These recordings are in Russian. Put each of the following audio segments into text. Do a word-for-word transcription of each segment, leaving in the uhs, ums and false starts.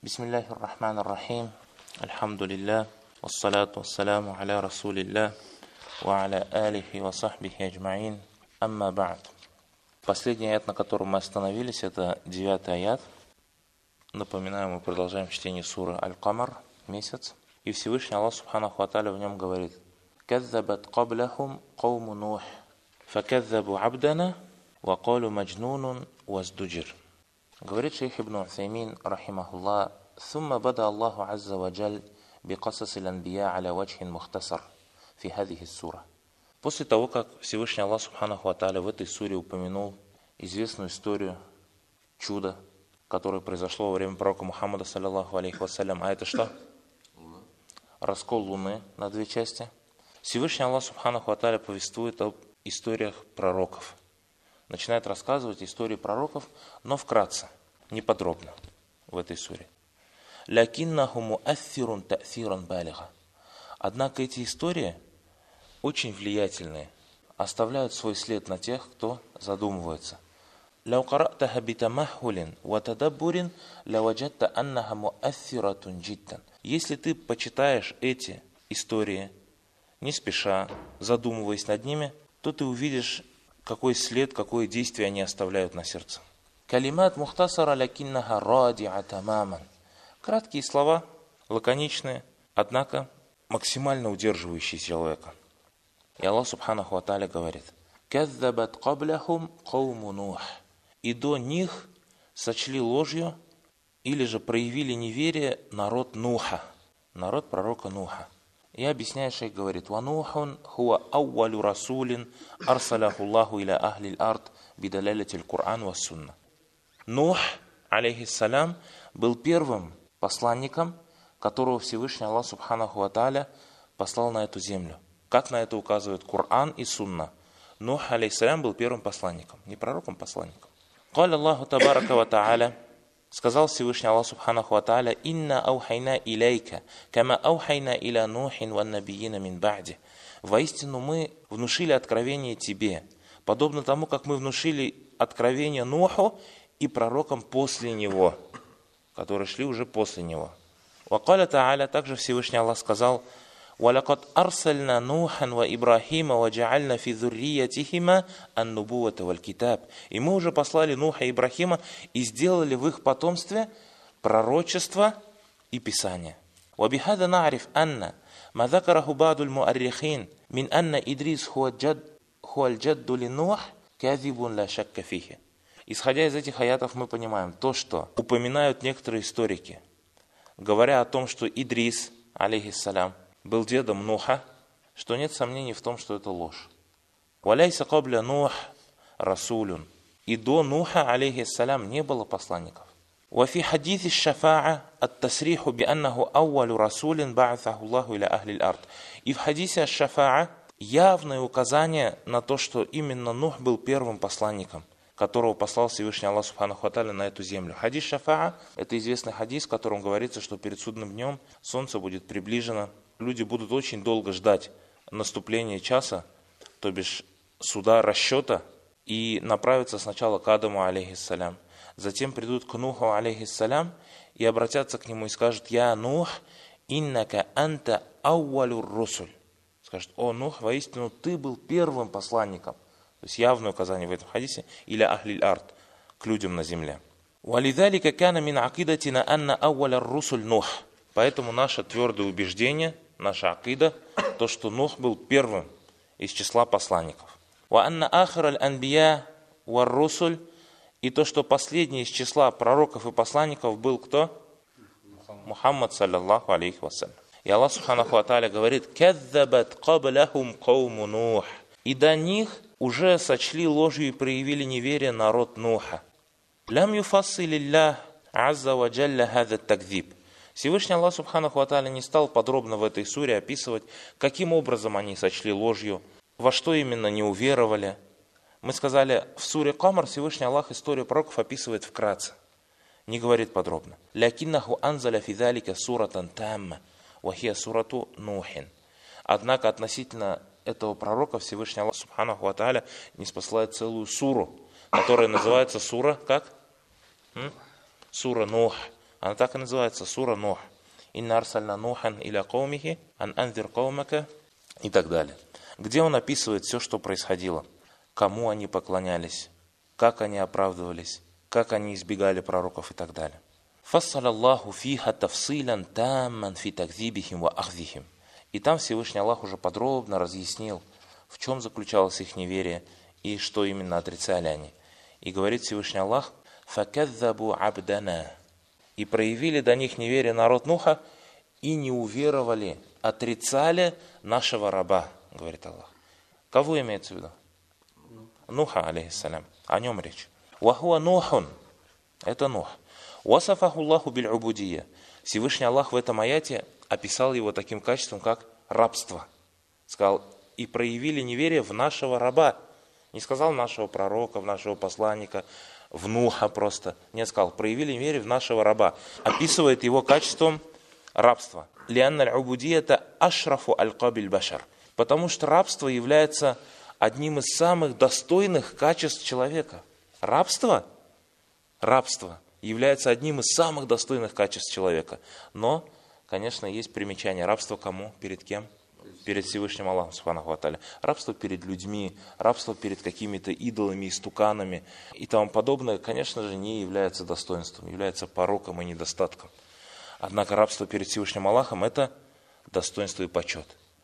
Бисмиллахи р-Рахмани р-Рахим. Альхамдулиллах. Вассалату вассаляму аля расулиллах. Ва аля алихи ва сахбихи аджмаин. Амма ба'д. Последний аят, на котором мы остановились, это девятый аят. Напоминаю, мы продолжаем чтение суры Аль-Камар, месяц. И Всевышний Аллах Субханаху ва Тааля в нем говорит: «Каззабат qablahum qawmu Нух, факаззабу абдана, ва калу маджнунун ваздуджир». Говорит шейх Ибн Усаймин, рахимахуллах: «Сумма бада Аллаху азза ва джаль бикасас аль-анбия аля ваджхин мухтасар фи хадихи сура». После того, как Всевышний Аллах Субханаху ва Тааля в этой суре упомянул известную историю чуда, которое произошло во время пророка Мухаммада, саллаллаху алейхи вассалям, а это что? Раскол Луны на две части. Всевышний Аллах Субханаху ва Тааля повествует об историях пророков. Начинает рассказывать истории пророков, но вкратце, не подробно в этой суре. «Лякиннаху муассирун та'сиран балига». Однако эти истории очень влиятельные, оставляют свой след на тех, кто задумывается. «Ляу каратаха битамахулин ва тадаббурин лаваджатта аннаха муассиратун джиддан». Если ты почитаешь эти истории не спеша, задумываясь над ними, то ты увидишь, какой след, какое действие они оставляют на сердце. Калимат мухтасара лякиннаха радиа тамаман. Краткие слова, лаконичные, однако максимально удерживающие человека. И Аллах Субханаху ва Тааля говорит: «Каззабат qablahum qawmu Нух». И до них сочли ложью или же проявили неверие народ Нуха, народ пророка Нуха. И объясняет шейх, говорит: «Ванухун хуа ауалю расулин арсаляху Аллаху иля ахли л-ард бидалялятиль Кур'ан ва сунна». Нух, алейхиссалям, был первым посланником, которого Всевышний Аллах Субханаху ва Тааля послал на эту землю. Как на это указывают Кур'ан и Сунна. Нух, алейхиссалям, был первым посланником, не пророком, посланником. «Каля Аллаху табарака ва Тааля», сказал Всевышний Аллах Субханаху ва Тааля: «Инна аухайна илейка, кама аухайна иля Нухин ва набиина мин ба'ди». Воистину мы внушили откровение тебе, подобно тому, как мы внушили откровение Нуху и пророкам после него, которые шли уже после него. Ва каля Тааля, также Всевышний Аллах сказал: «Валакад арсальна Нухан ва Ибрахима ва джа'альна фи зурриятихима ан-нубувата валь китаб». И мы уже послали Нуха и Ибрахима и сделали в их потомстве пророчество и писание. Ва бихада на'риф анна ма закараху ба'дуль муаррихин мин анна Идрис хуа аль-джадду ли Нух казибун ла шакка фихи. Исходя из этих аятов мы понимаем то, что упоминают некоторые историки, говоря о том, что Идрис, алейхиссалям, был дедом Нуха, что нет сомнений в том, что это ложь. «Валяйса кабля Нух расулюн». И до Нуха, алейхиссалям, не было посланников. «Вафи хадиthi шафаа ат-тасриху би аннаху ауалю расулин ба'атаху Аллаху иля ахли л-ард». И в хадисе аш-шафаа явное указание на то, что именно Нух был первым посланником, которого послал Всевышний Аллах Субханаху ва Тааля на эту землю. Хадис шафаа – это известный хадис, в котором говорится, что перед судным днем солнце будет приближено. Люди будут очень долго ждать наступления часа, то бишь суда, расчета, и направятся сначала к Адаму, алейхиссалям. Затем придут к Нуху, алейхиссалям, и обратятся к нему и скажут: «Я Нух, иннака анта ауалюр русуль». Скажут: «О Нух, воистину ты был первым посланником». То есть явное указание в этом хадисе: «Иля ахли л-ард», к людям на земле. «Валидалика кана мин акидатина анна ауаляр русуль Нух». Поэтому наше твердое убеждение, наша акида, то, что Нух был первым из числа посланников. «Ва анна ахир аль-анбия вар русуль», и то, что последний из числа пророков и посланников был кто? Мухаммад, саллаллаху алейхи вассалям. И Аллах Субханаху ва Тааля говорит: «Каззабат qablahum qawmu Нух». И до них уже сочли ложью и проявили неверие народ Нуха. «Лям юфассилиллах азза ва джалля хаза такзиб». Всевышний Аллах Субханаху ва Тааля не стал подробно в этой суре описывать, каким образом они сочли ложью, во что именно не уверовали. Мы сказали, в суре Камар Всевышний Аллах историю пророков описывает вкратце, не говорит подробно. «Лякиннаху анзаля фи залика суратан тамма, ва хия сурату Нухин». Однако относительно этого пророка Всевышний Аллах Субханаху ва Тааля не спасает целую суру, которая называется сура как? М? Сура Нух. Она так и называется, сура Нух. «Инна арсальна нухан иля каумихи, ан анзир каумака» и так далее. Где он описывает все, что происходило, кому они поклонялись, как они оправдывались, как они избегали пророков и так далее. «Фассалаллаху фиха тафсилян тамман фи такзибихим ва ахзихим». И там Всевышний Аллах уже подробно разъяснил, в чем заключалось их неверие и что именно отрицали они. И говорит Всевышний Аллах: «Факаззабу абдана». И проявили до них неверие народ Нуха и не уверовали, отрицали нашего раба, говорит Аллах. Кого имеется в виду? Нуха, алейхиссалям. О нем речь. «Вахуа Нухун». Это Нух. «Васафаху Аллаху биль-убудия». Всевышний Аллах в этом аяте описал его таким качеством, как рабство. Сказал: и проявили неверие в нашего раба. Не сказал нашего пророка, в нашего посланника, в Нуха просто. Нет, сказал: проявили неверие в нашего раба. Описывает его качеством рабства. «Лианна аль-убудията ашрафу аль-кабиль башар». Потому что рабство является одним из самых достойных качеств человека. Рабство? Рабство является одним из самых достойных качеств человека. Но, конечно, есть примечание. Рабство кому? Перед кем? Перед Всевышним Аллахом, субханаху ва тааля. Рабство перед людьми, рабство перед какими-то идолами, истуканами и тому подобное, конечно же, не является достоинством, является пороком и недостатком. Однако рабство перед Всевышним Аллахом – это достоинство и почет.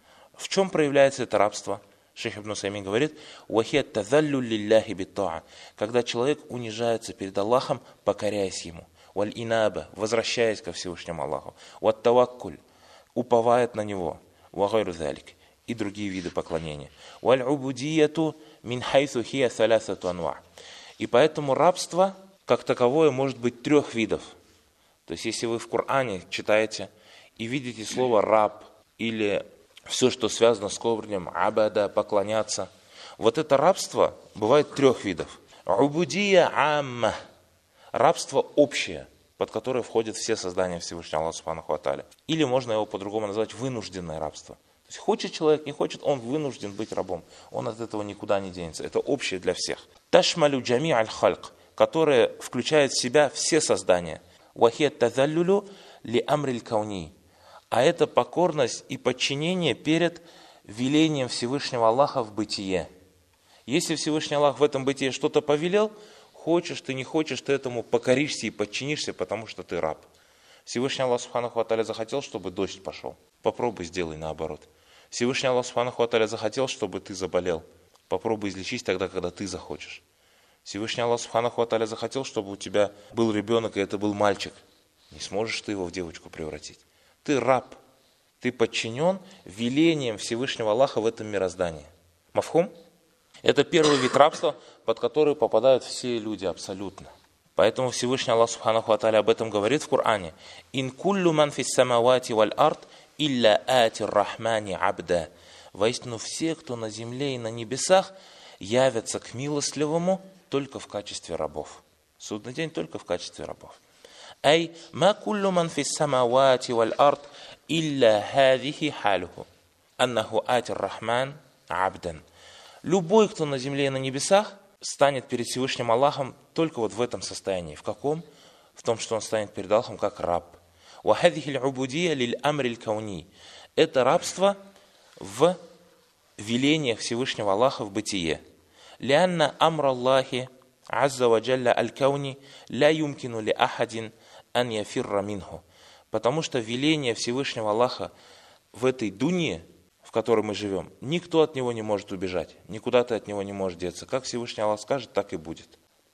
В чем проявляется это рабство? Шейх Ибн Усаймин говорит: «Вахия тазаллю лилляхи биттаа», когда человек унижается перед Аллахом, покоряясь Ему. «Валь инаба», возвращаясь ко Всевышнему Аллаху. «Ват таваккуль», уповает на Него. «Вагайру залик», и другие виды поклонения. «Валь убудияту мин хайсу хия салясату анва». И поэтому рабство, как таковое, может быть трех видов. То есть, если вы в Коране читаете и видите слово «раб» или все, что связано с корнем «абада», поклоняться, вот это рабство бывает трех видов. «Убудия амма», рабство общее, под которое входят все создания Всевышнего Аллаха субханаху ва тааля. Или можно его по-другому назвать вынужденное рабство. То есть, хочет человек, не хочет, он вынужден быть рабом. Он от этого никуда не денется. Это общее для всех. «Ташмалю джами аль-хальк», которое включает в себя все создания. «Вахия тазаллюлю ли амриль кауни». А это покорность и подчинение перед велением Всевышнего Аллаха в бытие. Если Всевышний Аллах в этом бытие что-то повелел, хочешь ты, не хочешь, ты этому покоришься и подчинишься, потому что ты раб. Всевышний Аллах субханаху ва тааля захотел, чтобы дождь пошел. Попробуй сделай наоборот. Всевышний Аллах субханаху ва тааля захотел, чтобы ты заболел. Попробуй излечись тогда, когда ты захочешь. Всевышний Аллах субханаху ва тааля захотел, чтобы у тебя был ребенок, и это был мальчик. Не сможешь ты его в девочку превратить. Ты раб, ты подчинен велениям Всевышнего Аллаха в этом мироздании. Мафхум? Это первый вид рабства, под который попадают все люди абсолютно. Поэтому Всевышний Аллах субханаху ва тааля об этом говорит в Коране. «Ин куллю ман фис самавати валь ард илля атир рахмани абда». Воистину все, кто на земле и на небесах, явятся к милостливому только в качестве рабов. Судный день только в качестве рабов. «Ай ма куллю ман фис самавати валь ард илля хадихи халюху аннаху атир рахман абдан». Любой, кто на земле и на небесах, станет перед Всевышним Аллахом только вот в этом состоянии. В каком? В том, что он станет перед Аллахом как раб. «Вахадихи л'убудия лиль амриль кауни». Это рабство в велениях Всевышнего Аллаха в бытие. «Лианна амра Аллахи азза ва джалля аль-кауни ля юмкину ли ахадин ан яфирра минху». Потому что веление Всевышнего Аллаха в этой дунье, в которой мы живем, никто от него не может убежать, никуда ты от него не можешь деться. Как Всевышний Аллах скажет, так и будет.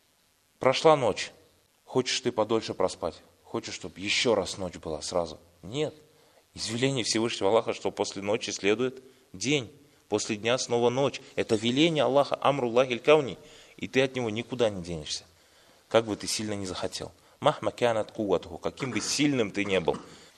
Прошла ночь, хочешь ты подольше проспать, хочешь, чтобы еще раз ночь была сразу. Нет. Из веления Всевышнего Аллаха, что после ночи следует день, после дня снова ночь. Это веление Аллаха, амруллахи аль-кауни, и ты от него никуда не денешься, как бы ты сильно не захотел. Махма кянат куватуху, каким бы сильным ты не был.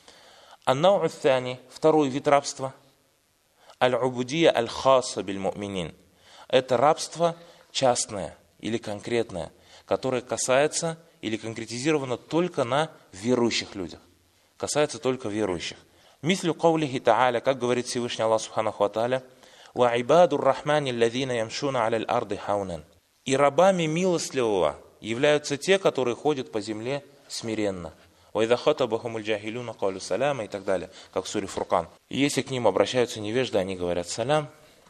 Аннау ат-тани, второй вид рабства. Аль-убудия аль-хаса биль-му'минин. Это рабство частное или конкретное, которое касается или конкретизировано только на верующих людях. Касается только верующих. Мислю каулихи та'аля, как говорит Всевышний Аллах субханаху ва тааля, «Ва ибаду рахмани аллазина ямшуна аля аль-арды хаунан». И рабами милостливого являются те, которые ходят по земле смиренно. وَإِذَا خَطَبَهُمُ الْجَاهِلُونَ قَالُوا سَلَامًا и так далее, как в суре Фуркан. И если к ним обращаются невежды, они говорят салям.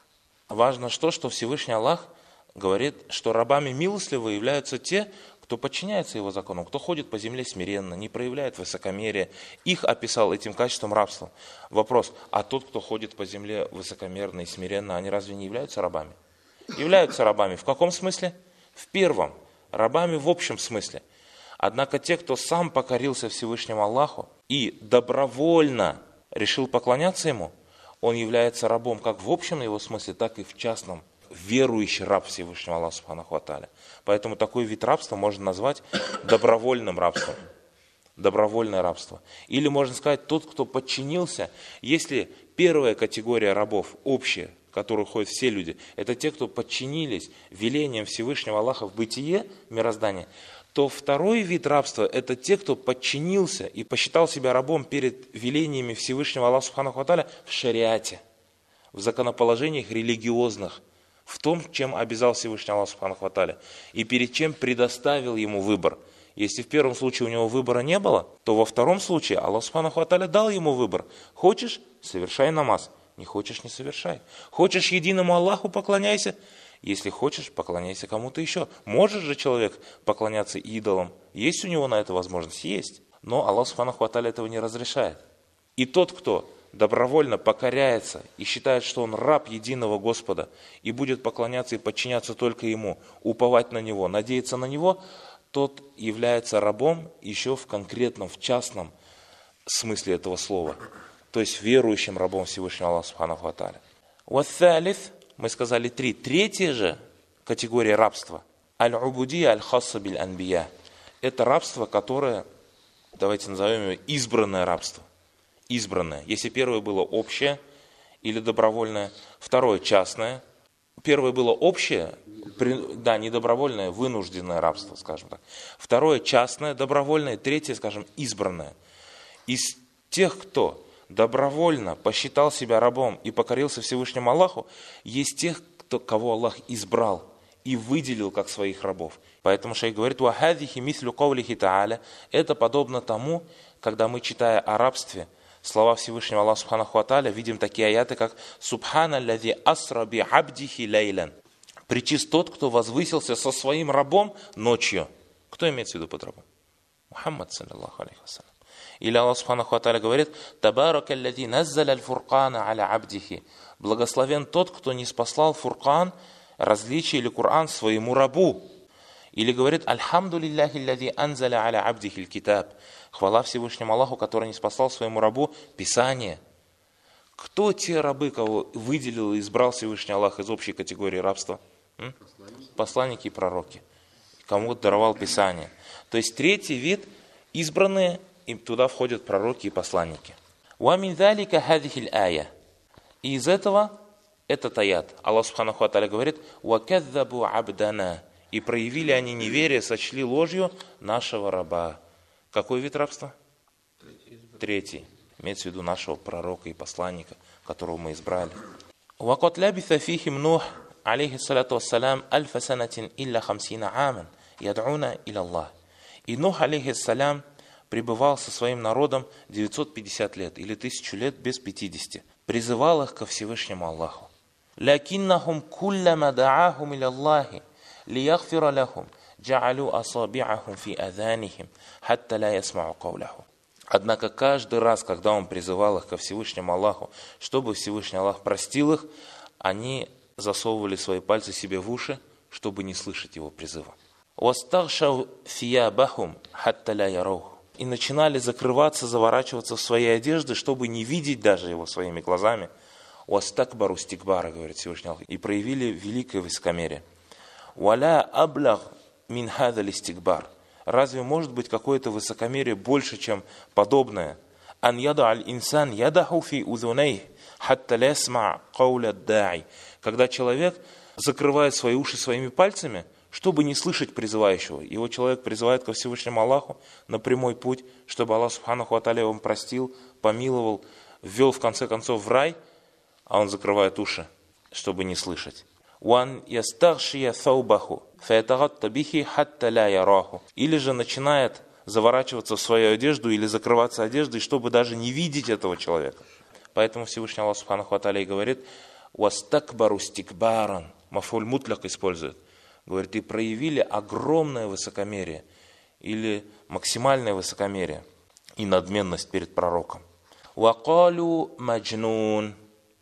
Важно что, что Всевышний Аллах говорит, что рабами милостливые являются те, кто подчиняется его закону, кто ходит по земле смиренно, не проявляет высокомерие. Их описал этим качеством рабства. Вопрос, а тот, кто ходит по земле высокомерно и смиренно, они разве не являются рабами? Являются рабами. В каком смысле? В первом. Рабами в общем смысле. Однако те, кто сам покорился Всевышнему Аллаху и добровольно решил поклоняться Ему, он является рабом как в общем его смысле, так и в частном. Верующий раб Всевышнего Аллаха Субханаху ва Тааля. Поэтому такой вид рабства можно назвать добровольным рабством. Добровольное рабство. Или можно сказать, тот, кто подчинился. Если первая категория рабов, общая, в которую ходят все люди, это те, кто подчинились велениям Всевышнего Аллаха в бытие, мироздание, то второй вид рабства – это те, кто подчинился и посчитал себя рабом перед велениями Всевышнего Аллаха Субханаху ва Тааля в шариате, в законоположениях религиозных, в том, чем обязал Всевышний Аллах Субханаху ва Тааля, и перед чем предоставил ему выбор. Если в первом случае у него выбора не было, то во втором случае Аллах Субханаху ва Тааля дал ему выбор. Хочешь – совершай намаз, не хочешь – не совершай. Хочешь единому Аллаху – поклоняйся, если хочешь – поклоняйся кому-то еще. Может же человек поклоняться идолам? Есть у него на это возможность? Есть. Но Аллах Субханаху ва Тааля этого не разрешает. И тот, кто добровольно покоряется и считает, что он раб единого Господа и будет поклоняться и подчиняться только Ему, уповать на Него, надеяться на Него, тот является рабом еще в конкретном, в частном смысле этого слова. То есть верующим рабом Всевышнего Аллаха Субханаху ва Тааля. Вассалиф, мы сказали три. Третья же категория рабства. Аль-убудия аль-хасса биль-анбия. Это рабство, которое, давайте назовем его избранное рабство. Избранное. Если первое было общее или добровольное, второе частное. Первое было общее, да, не добровольное, вынужденное рабство, скажем так. Второе частное, добровольное, третье, скажем, избранное. Из тех, кто добровольно посчитал себя рабом и покорился Всевышнему Аллаху, есть тех, кто, кого Аллах избрал и выделил как своих рабов. Поэтому шейх говорит: «Вахадихи мислю кавлихи та'аля». Это подобно тому, когда мы, читая о рабстве, слова Всевышнего Аллаха Субханаху ва Тааля, видим такие аяты, как «Субхана аллази асра би абдихи лейлян». Причист тот, кто возвысился со своим рабом ночью. Кто имеется в виду под рабом? Мухаммад, саллаллаху алейхи вассалям. Или Аллах Субханаху ва Тааля говорит: «Табарака аллази наззаля аль-фуркана аля абдихи». Благословен тот, кто не спаслал фуркан, различие или Кур'ан своему рабу. Или говорит: «Альхамду лилляхи аллази анзаля аля абдихи аль-китаб». Хвала Всевышнему Аллаху, который не спасал своему рабу Писание. Кто те рабы, кого выделил и избрал Всевышний Аллах из общей категории рабства? М? Посланники и пророки. Кому даровал Писание. То есть третий вид – избранные, и туда входят пророки и посланники. وَمِنْ ذَلِكَ هَذِهِ الْآيَةِ. И из этого этот аят. Аллах Субханаху ва Тааля говорит: وَكَذَّبُوا عَبْدَنَا. И проявили они неверие, сочли ложью нашего раба. Какой вид рабства? Третий. Имеется в виду нашего пророка и посланника, которого мы избрали. وَقَدْ لَبِثَ فِيهِمْ نُوحٌ عليه الصلاة والسلام ألف سنة إلا خمسين عاما يدعون إلى الله. И Нух, алейхиссалям, пребывал со своим народом девятьсот пятьдесят лет или тысячу лет без пятидесяти. Призывал их ко Всевышнему Аллаху. لَكِنَّهُمْ كُلَّمَا دَعَاهُمْ إِلَى اللَّهِ لِيَغْفِرَ لَهُمْ جَعَلُوا أَصَابِعَهُمْ فِي أَذَانِهِمْ حَتَّى لَا يَسْمَعُوا قَوْلَهُ. Однако каждый раз, когда он призывал их ко Всевышнему Аллаху, чтобы Всевышний Аллах простил их, они засовывали свои пальцы себе в уши, чтобы не слышать его призыва. وَاسْتَغْشَوْا ثِيَابَهُمْ حَتَّى لَا يَرَوْهُ. И начинали закрываться, заворачиваться в свои одежды, чтобы не видеть даже его своими глазами. وَاسْتَكْبَرُوا اسْتِكْبَارًا, говорит Всевышний Аллах, и проявили великое высокомерие. وَلَا أَبْلَغْ مِنْ هَذَا الْإِسْتِكْبَارِ. Разве может быть какое-то высокомерие больше, чем подобное? أَنْ يَضَعَ الْإِنسَانِ يَدَهُ فِي أُذُنَيْهِ حَتَّى لَا يَسْمَعَ قَوْلَ الدَّاعِ. Когда человек закрывает свои уши своими пальцами, чтобы не слышать призывающего. Его человек призывает ко Всевышнему Аллаху на прямой путь, чтобы Аллах Субханаху ва Тааля его простил, помиловал, ввел в конце концов в рай, а он закрывает уши, чтобы не слышать. وَأَنْ يَسْتَغْشِيَ ثَوْبَهُ فَيَتَغَطَّ بِهِ حَتَّى لَا يَرَاهُ. Или же начинает заворачиваться в свою одежду или закрываться одеждой, чтобы даже не видеть этого человека. Поэтому Всевышний Аллах Субханаху ва Тааля и говорит: «Вастакбару стикбаран». Мафуль мутляк использует. Говорит, и проявили огромное высокомерие или максимальное высокомерие и надменность перед пророком. «Вакалю маджнун».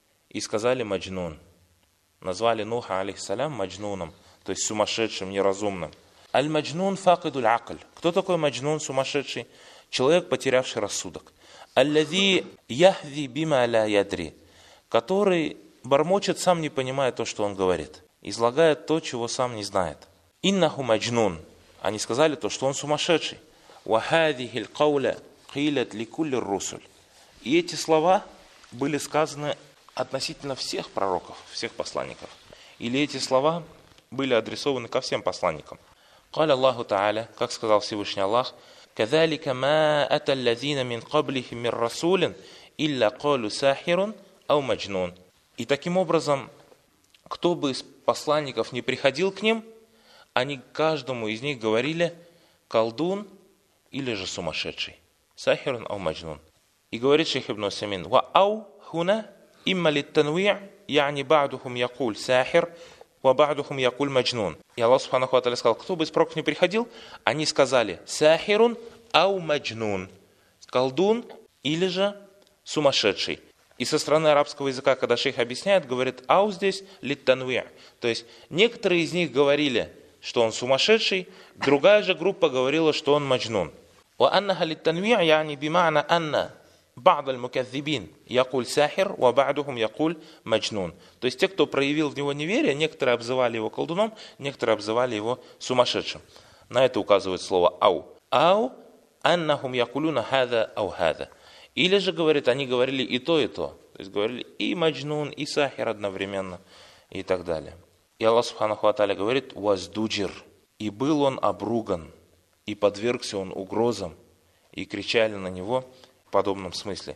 И сказали маджнун. Назвали Нуха, алейхиссалям, маджнуном, то есть сумасшедшим, неразумным. Аль-маджнун факидуль акль. Кто такой маджнун, сумасшедший? Человек, потерявший рассудок. Аллади яхви бима ля ядри. Который бормочет, сам не понимая то, что он говорит. Излагает то, чего сам не знает. Иннаху маджнун. Они сказали то, что он сумасшедший. Вахадихиль кауля килят ликулли русуль. И эти слова были сказаны относительно всех пророков, всех посланников. Или эти слова были адресованы ко всем посланникам. Каля Аллаху Та'аля, как сказал Всевышний Аллах, «Кадалика ма ата аллазина мин каблихим мир расулин, илля калу сахирун ау маджнун». И таким образом, кто бы из посланников не приходил к ним, они каждому из них говорили колдун или же сумасшедший. Сахирун ау маджнун. И говорит шейх Ибн Усаймин: «Ва ау хуна имма литтанви' яни ба'духум якуль сахир, ва ба'духум якуль маджнун». И Аллах Субханаху ва Тааля сказал, кто бы из пророков не приходил, они сказали сахирун ау маджнун. Колдун или же сумасшедший. И со стороны арабского языка, когда шейх объясняет, говорит ау здесь литтанви'. То есть некоторые из них говорили, что он сумасшедший, другая же группа говорила, что он маджнун. Ва аннаха литтанви' яни бима'на анна ба'д аль-муказзибин якуль сахир, ва ба'духум якуль маджнун. То есть те, кто проявил в него неверие, некоторые обзывали его колдуном, некоторые обзывали его сумасшедшим. На это указывает слово ау. Ау аннахум якулюна хада ау хада. Или же, говорит, они говорили и то, и то. То есть говорили и маджнун, и сахир одновременно, и так далее. И Аллах Субханаху ва Тааля говорит: «Ваздуджир». И был он обруган, и подвергся он угрозам, и кричали на него в подобном смысле.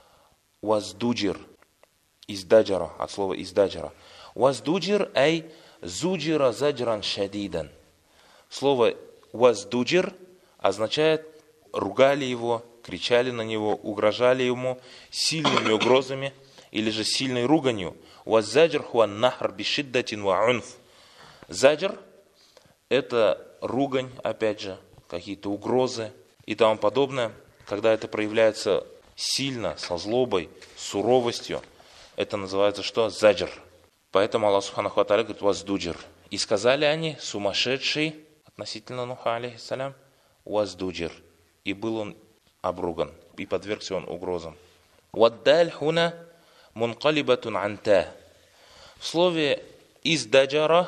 «Ваздуджир». Издаджара, от слова издаджара. «Ваздуджир» ай зуджира заджран шадидан. Слово «ваздуджир» означает ругали его, кричали на него, угрожали ему сильными угрозами или же сильной руганью. «Вазаджр хуан нахр бишиддатин ва унф». Заджр – это ругань, опять же, какие-то угрозы и тому подобное. Когда это проявляется сильно, со злобой, суровостью, это называется что? Заджр. Поэтому Аллах Субханаху ва Тааля говорит: «Ваздуджир». И сказали они, сумасшедший, относительно Нуха, алейхиссалям, «Ваздуджир». И был он обруган, и подвергся он угрозам. «Ваддаль хуна мункалибатун анта». В слове «издаджара»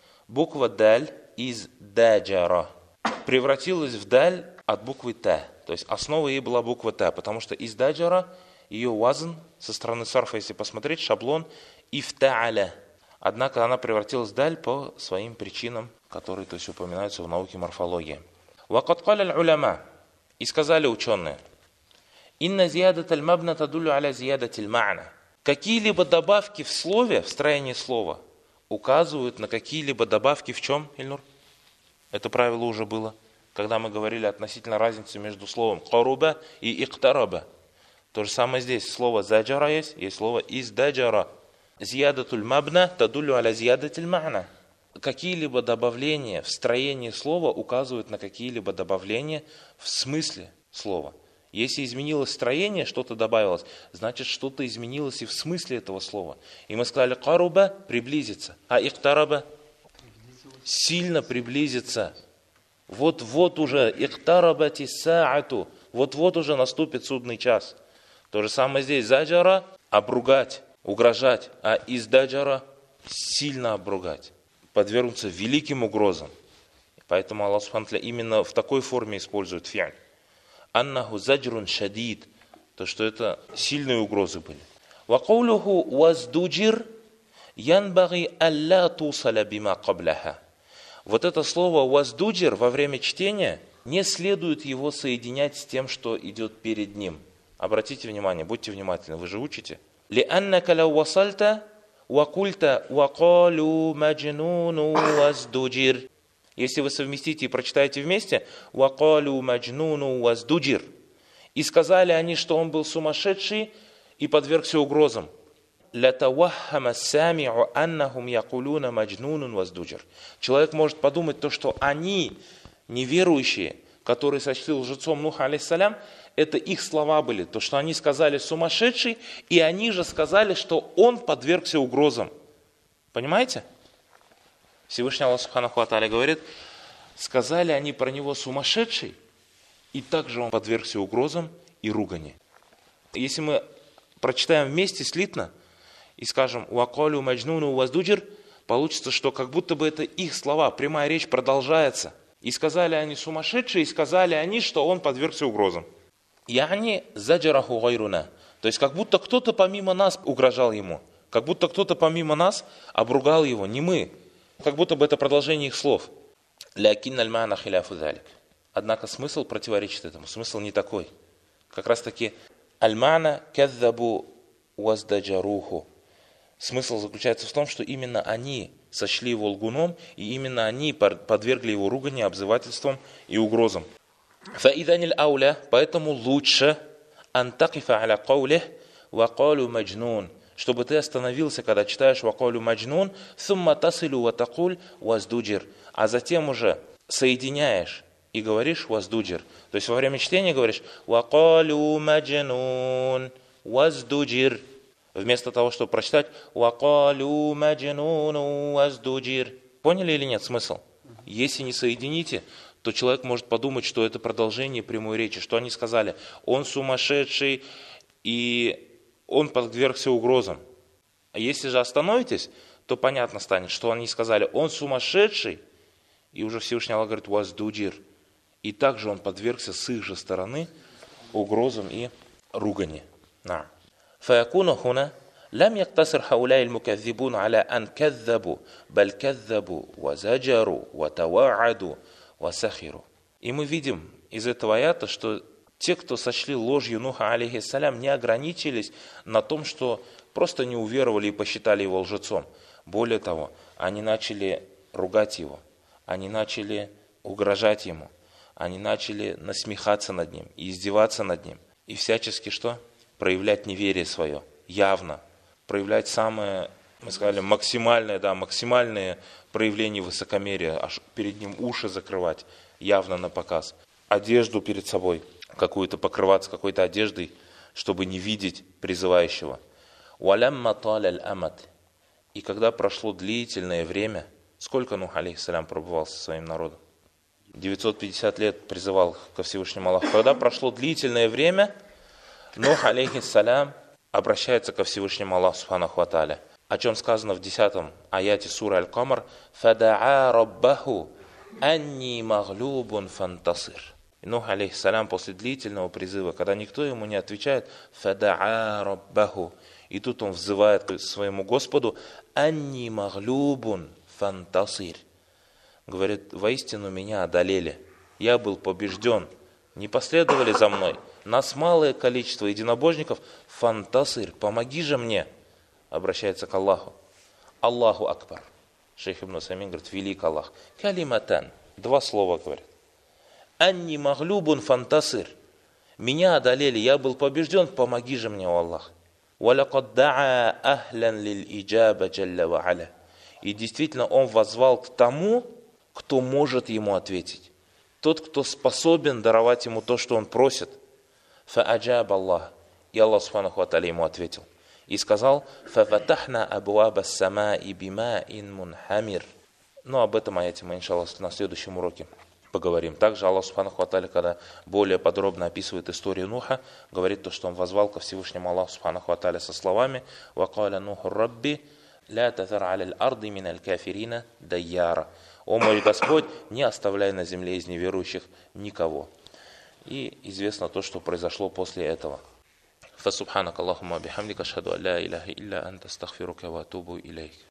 буква «даль» из «даджара» превратилась в «даль» от буквы «та». То есть основа ей была буква «та», потому что «издаджара» ее вазн со стороны сарфа, если посмотреть, шаблон «ифтааля». Однако она превратилась в «даль» по своим причинам, которые, то есть, упоминаются в науке морфологии. «Вакад каля аль-уляма». И сказали ученые: «Инна зиядат аль-мабна тадулю аля зиядат аль-ма'на». Какие-либо добавки в слове, в строении слова, указывают на какие-либо добавки в чем, Ильнур? Это правило уже было, когда мы говорили относительно разницы между словом «каруба» и «иктараба». То же самое здесь. Слово «заджара» есть, есть слово «издаджара». «Зиядатуль мабна тадулю аля зиядат аль-ма'на». Какие-либо добавления в строении слова указывают на какие-либо добавления в смысле слова. Если изменилось строение, что-то добавилось, значит, что-то изменилось и в смысле этого слова. И мы сказали «каруба» – приблизиться, а «иктараба» – сильно приблизиться. Вот-вот уже «иктарабати саату», вот-вот уже наступит судный час. То же самое здесь. «Заджара» – обругать, угрожать, а «издаджара» – сильно обругать, подвергнуться великим угрозам. Поэтому Аллах Субхану ва Тааля именно в такой форме использует фи'ль. «Аннаху заджрун шадид», то, что это сильные угрозы были. «Ва каулуху ваздуджир янбаги алла тусаля бима кабляха». Вот это слово «ваздуджир» во время чтения не следует его соединять с тем, что идет перед ним. Обратите внимание, будьте внимательны, вы же учите. «Лианнака лау васальта вакульта вакалу маджнуну ваздуджир». Если вы совместите и прочитаете вместе, «Вакалю маджнуну ваздуджир». И сказали они, что он был сумасшедший и подвергся угрозам. «Лятаваххама сами'у аннахум якулуна маджнунун ваздуджир». Человек может подумать то, что они, неверующие, которые сочли лжецом Нуха, алейхиссалям, это их слова были, то, что они сказали сумасшедший, и они же сказали, что он подвергся угрозам. Понимаете? Всевышний Аллах Субханаху ва Тааля говорит, сказали они про него сумасшедший, и также он подвергся угрозам и ругани. Если мы прочитаем вместе слитно и скажем «Вакалю маджнуну ваздуджир», получится, что как будто бы это их слова, прямая речь продолжается. И сказали они сумасшедшие, и сказали они, что он подвергся угрозам. Яни заджараху гайруна. То есть как будто кто-то помимо нас угрожал ему. Как будто кто-то помимо нас обругал его, не мы. Как будто бы это продолжение их слов. Лякин аль-мана хиляфу залик. Однако смысл противоречит этому. Смысл не такой. Как раз таки аль-мана кадзабу ваздаджаруху. Смысл заключается в том, что именно они сочли его лгуном, и именно они подвергли его ругани, обзывательствам и угрозам. Фаиданиль ауля, поэтому лучше антакифа аля каулих вакалю маджнун, чтобы ты остановился, когда читаешь вакалю маджнун, сумма тасилю ватакуль ваздуджир, а затем уже соединяешь и говоришь ваздуджир. То есть во время чтения говоришь вакалю маджнун ваздуджир, вместо того, чтобы прочитать вакалю маджнун ваздуджир. Поняли или нет смысл? Если не соедините, то человек может подумать, что это продолжение прямой речи, что они сказали, он сумасшедший и он подвергся угрозам. А если же остановитесь, то понятно станет, что они сказали, он сумасшедший, и уже Всевышний Аллах говорит, ваздуджир, и также он подвергся с их же стороны угрозам и ругани. На. فيكون هنا لم يقتصر هؤلاء المكذبون على أن كذبوا بل كذبوا وزجروا وتوعدوا وسخروا. И мы видим из этого аята, что те, кто сочли ложью Нуха, алейхиссалям, не ограничились на том, что просто не уверовали и посчитали его лжецом. Более того, они начали ругать его, они начали угрожать ему, они начали насмехаться над ним и издеваться над ним. И всячески что? Проявлять неверие свое, явно, проявлять самое, мы сказали, максимальное, да, максимальное проявление высокомерия, аж перед ним уши закрывать, явно на показ, одежду перед собой, какую-то покрываться какой-то одеждой, чтобы не видеть призывающего. И когда прошло длительное время, сколько Нух, алейхиссалям, пробывал со своим народом? девятьсот пятьдесят лет призывал ко Всевышнему Аллаху. Когда прошло длительное время, Нух, алейхиссалям, обращается ко Всевышнему Аллаху субханаху ва тааля. О чем сказано в десятом аяте суры Аль-Камар: «Фадаа раббаху анни маглюбун фантасир». И Нух, алейхиссалям, после длительного призыва, когда никто ему не отвечает, «Фадаа раббаху», и тут он взывает к своему Господу: «Анни маглюбун фантасир». Говорит, воистину меня одолели, я был побежден, не последовали за мной. Нас малое количество единобожников, фантасир, помоги же мне. Обращается к Аллаху. Аллаху Акбар. Шейх Ибн Усаймин говорит, велик Аллах. Калиматан. Два слова говорит. Анни маглюбун фантасир. Меня одолели, я был побежден, помоги же мне, о Аллах. Валякад даа ахлян лил иджаба джалля ва аля. И действительно он воззвал к тому, кто может ему ответить. Тот, кто способен даровать ему то, что он просит. Фааджаб Аллах. И Аллах субханаху ва тааля ему ответил. И сказал: «Фафатахна абуаба самаи бимаин мунхамир». Но об этом аяте мы, иншаллах, на следующем уроке поговорим. Также Аллах субханаху ва тааля, когда более подробно описывает историю Нуха, говорит то, что он воззвал ко Всевышнему Аллаху субханаху ва тааля со словами: «Вакаля Нуху Рабби ля тазар аля арды мин аль кафирина дайяра». «О мой Господь, не оставляй на земле из неверующих никого». И известно то, что произошло после этого. فسبحانك اللهم وبحمدك أشهد أن لا إله إلا أنت أستغفرك وأتوب إليك.